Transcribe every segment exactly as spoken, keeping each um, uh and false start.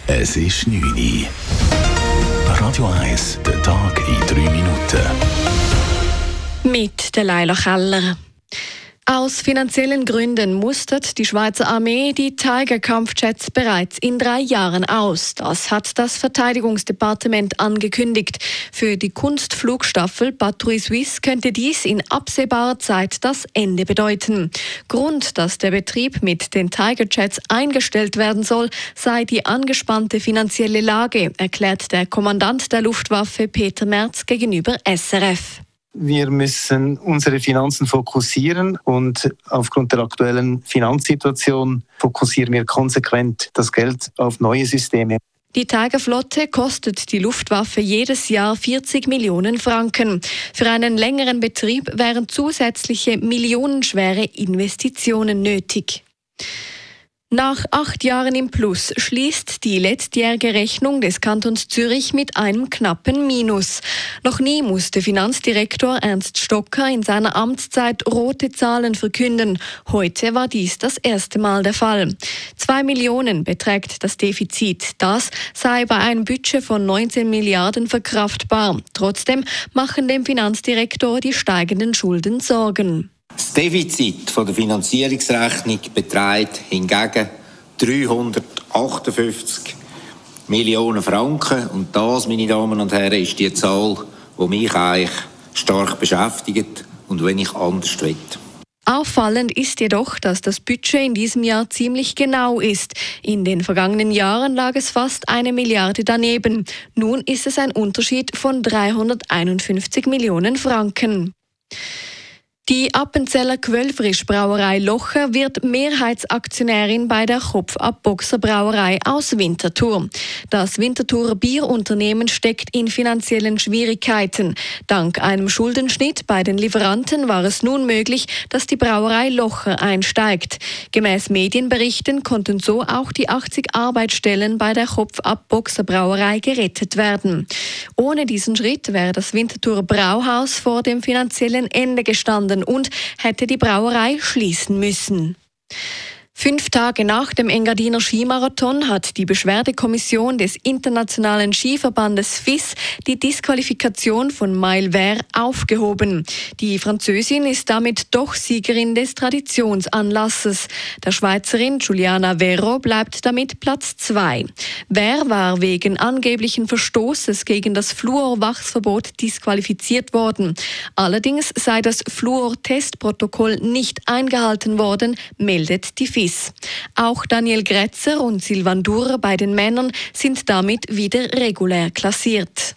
Es ist neun Uhr. Radio eins, der Tag in drei Minuten. Mit der Leila Keller. Aus finanziellen Gründen mustert die Schweizer Armee die Tiger-Kampfjets bereits in drei Jahren aus. Das hat das Verteidigungsdepartement angekündigt. Für die Kunstflugstaffel Patrouille Suisse könnte dies in absehbarer Zeit das Ende bedeuten. Grund, dass der Betrieb mit den Tiger-Jets eingestellt werden soll, sei die angespannte finanzielle Lage, erklärt der Kommandant der Luftwaffe Peter Merz gegenüber S R F. Wir müssen unsere Finanzen fokussieren und aufgrund der aktuellen Finanzsituation fokussieren wir konsequent das Geld auf neue Systeme. Die Tigerflotte kostet die Luftwaffe jedes Jahr vierzig Millionen Franken. Für einen längeren Betrieb wären zusätzliche millionenschwere Investitionen nötig. Nach acht Jahren im Plus schließt die letztjährige Rechnung des Kantons Zürich mit einem knappen Minus. Noch nie musste Finanzdirektor Ernst Stocker in seiner Amtszeit rote Zahlen verkünden. Heute war dies das erste Mal der Fall. Zwei Millionen beträgt das Defizit. Das sei bei einem Budget von neunzehn Milliarden verkraftbar. Trotzdem machen dem Finanzdirektor die steigenden Schulden Sorgen. Das Defizit von der Finanzierungsrechnung beträgt hingegen dreihundertachtundfünfzig Millionen Franken. Und das, meine Damen und Herren, ist die Zahl, die mich eigentlich stark beschäftigt und wenn ich anders will. Auffallend ist jedoch, dass das Budget in diesem Jahr ziemlich genau ist. In den vergangenen Jahren lag es fast eine Milliarde daneben. Nun ist es ein Unterschied von dreihunderteinundfünfzig Millionen Franken. Die Appenzeller Quellfrisch-Brauerei Locher wird Mehrheitsaktionärin bei der Kopf-ab-Boxer Brauerei aus Winterthur. Das Winterthurer Bierunternehmen steckt in finanziellen Schwierigkeiten. Dank einem Schuldenschnitt bei den Lieferanten war es nun möglich, dass die Brauerei Locher einsteigt. Gemäß Medienberichten konnten so auch die achtzig Arbeitsstellen bei der Kopf-ab-Boxer Brauerei gerettet werden. Ohne diesen Schritt wäre das Winterthurer Brauhaus vor dem finanziellen Ende gestanden und hätte die Brauerei schließen müssen. Fünf Tage nach dem Engadiner Skimarathon hat die Beschwerdekommission des Internationalen Skiverbandes F I S die Disqualifikation von Maëlle Wert aufgehoben. Die Französin ist damit doch Siegerin des Traditionsanlasses. Der Schweizerin Giuliana Vero bleibt damit Platz zwei. Wert war wegen angeblichen Verstoßes gegen das Fluorwachsverbot disqualifiziert worden. Allerdings sei das Fluor-Testprotokoll nicht eingehalten worden, meldet die F I S. Auch Daniel Grätzer und Silvan Durr bei den Männern sind damit wieder regulär klassiert.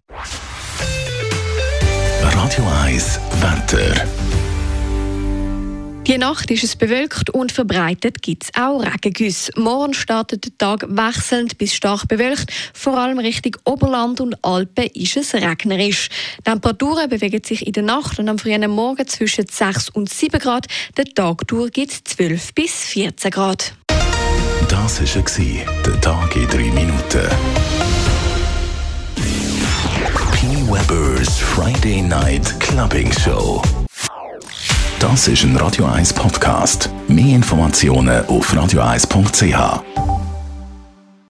Radio eins Wetter. Die Nacht ist es bewölkt und verbreitet gibt es auch Regengüsse. Morgen startet der Tag wechselnd bis stark bewölkt. Vor allem Richtung Oberland und Alpen ist es regnerisch. Die Temperaturen bewegen sich in der Nacht und am frühen Morgen zwischen sechs und sieben Grad. Der Tag durch gibt es zwölf bis vierzehn Grad. Das war der Tag in drei Minuten. P. Weber's Friday Night Clubbing Show. Das ist ein Radio eins Podcast. Mehr Informationen auf radio eins punkt c h.